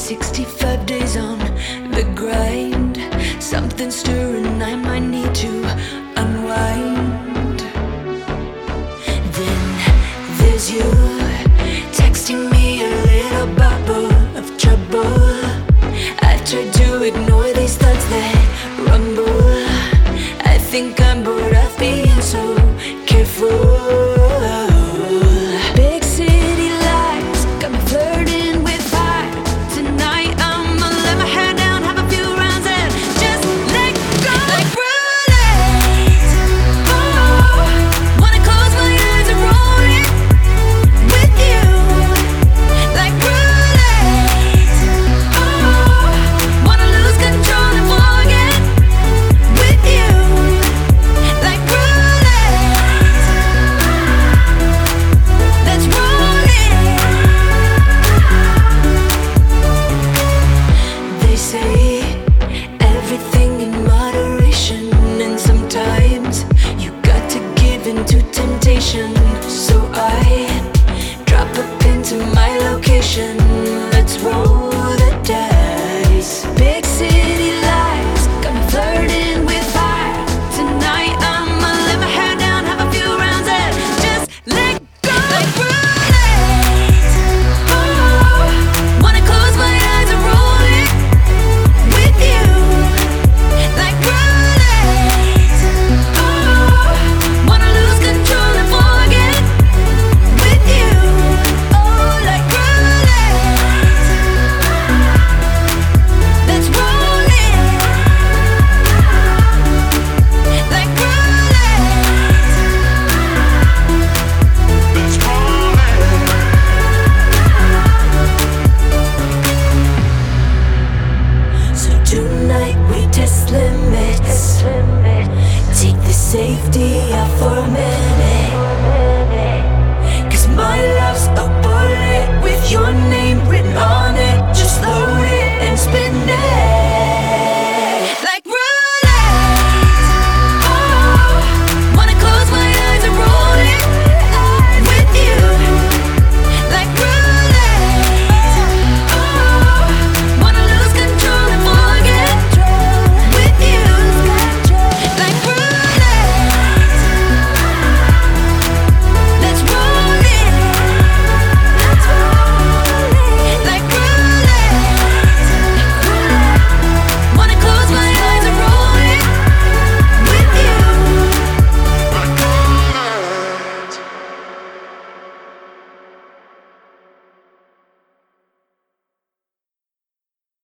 65 days on the grind. Something's stirring, I might need to unwind. Then there's you texting me a little bubble of trouble. I've tried to ignore these thoughts that rumble. I think I'm bored of being so careful. Big city lights got me flirting with fire. Tonight I'ma let my hair down, have a few rounds and just let go. Like roulette. Oh, wanna close my eyes and roll it with you. Like roulette. Oh, wanna lose control and forget with you. Like roulette. Let's roll it. They say everything in moderation, and sometimes you got to give in to temptation. So I drop a pin to my location. Let's roll the dice.